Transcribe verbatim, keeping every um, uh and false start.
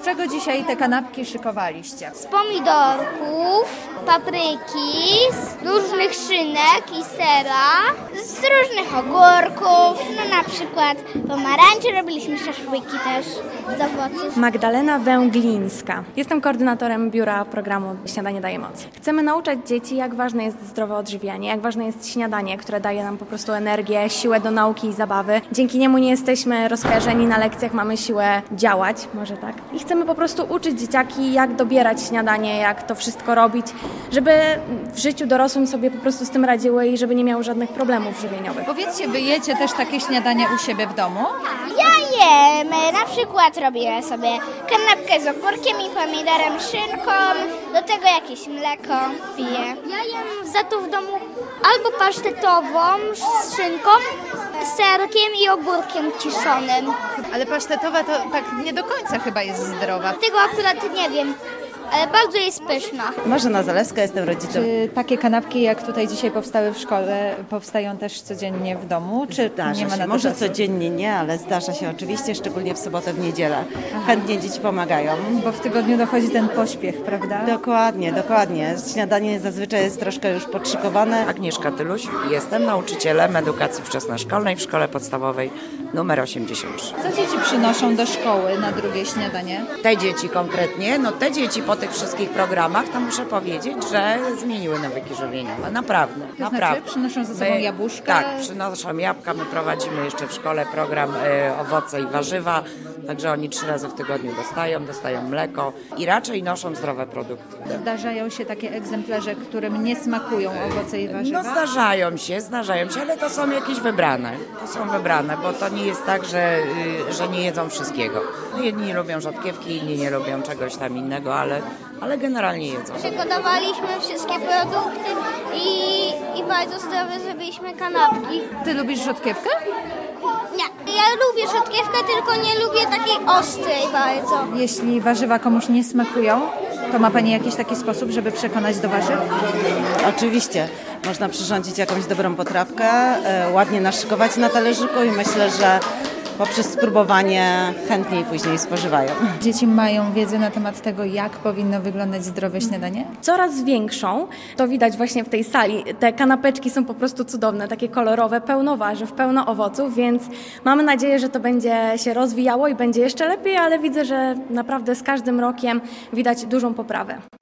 czego dzisiaj te kanapki szykowaliście? Z pomidorków, papryki, z różnych szynek i sera, z różnych ogórków, no na przykład pomarańczy, robiliśmy szaszłyki też z owoców. Magdalena Węglińska. Jestem koordynatorem biura programu Śniadanie daje moc. Chcemy nauczać dzieci, jak ważne jest zdrowe odżywianie, jak ważne jest śniadanie, które daje nam po prostu energię, siłę do nauki i zabawy. Dzięki niemu nie jesteśmy rozkojarzeni na lekcjach, mamy siłę działać, może tak. I chcemy po prostu uczyć dzieciaki, jak dobierać śniadanie, jak to wszystko robić, żeby w życiu dorosłym sobie po prostu z tym radziły i żeby nie miały żadnych problemów żywieniowych. Powiedzcie, wy jecie też takie śniadania u siebie w domu? Ja jem, na przykład robię sobie kanapkę z ogórkiem i pomidorem, szynką, do tego jakieś mleko piję. Ja jem za to w domu albo pasztetową z szynką, serkiem i ogórkiem kiszonym. Ale pasztetowa to tak nie do końca chyba jest zdrowa. Tego akurat nie wiem, ale bardzo jest pyszna. Marzena Zalewska, jestem rodzicem. Czy takie kanapki, jak tutaj dzisiaj powstały w szkole, powstają też codziennie w domu? Czy Zdarza nie ma się. na to Może czasu? codziennie nie, ale zdarza się oczywiście, szczególnie w sobotę, w niedzielę. Chętnie dzieci pomagają. Bo w tygodniu dochodzi ten pośpiech, prawda? Dokładnie, dokładnie. Śniadanie zazwyczaj jest troszkę już podszykowane. Agnieszka Tyluś, jestem nauczycielem edukacji wczesnoszkolnej w szkole podstawowej numer osiemdziesiąt trzy. Co dzieci przynoszą do szkoły na drugie śniadanie? Te dzieci konkretnie, no te dzieci po tych wszystkich programach, to muszę powiedzieć, że zmieniły nawyki żywieniowe. Naprawdę, To naprawdę. znaczy przynoszą ze sobą My- jabłuszka? Tak, przynoszą jabłka. My prowadzimy jeszcze w szkole program e, owoce i warzywa, także oni trzy razy w tygodniu dostają, dostają mleko i raczej noszą zdrowe produkty. Zdarzają się takie egzemplarze, którym nie smakują owoce i warzywa? No zdarzają się, zdarzają się, ale to są jakieś wybrane. To są wybrane, bo to nie jest tak, że, y, że nie jedzą wszystkiego. No, jedni lubią rzodkiewki, inni nie lubią czegoś tam innego, ale, ale generalnie jedzą. Przygotowaliśmy wszystkie produkty i, i bardzo zdrowe zrobiliśmy kanapki. Ty lubisz rzodkiewkę? Nie, ja lubię rzodkiewkę, tylko nie lubię takiej ostrej bardzo. Jeśli warzywa komuś nie smakują, to ma Pani jakiś taki sposób, żeby przekonać do warzyw? Oczywiście można przyrządzić jakąś dobrą potrawkę, e, ładnie naszykować na talerzyku i myślę, że poprzez spróbowanie chętniej później spożywają. Dzieci mają wiedzę na temat tego, jak powinno wyglądać zdrowe śniadanie? Coraz większą, to widać właśnie w tej sali. Te kanapeczki są po prostu cudowne, takie kolorowe, pełno warzyw, pełno owoców, więc mamy nadzieję, że to będzie się rozwijało i będzie jeszcze lepiej, ale widzę, że naprawdę z każdym rokiem widać dużą poprawę.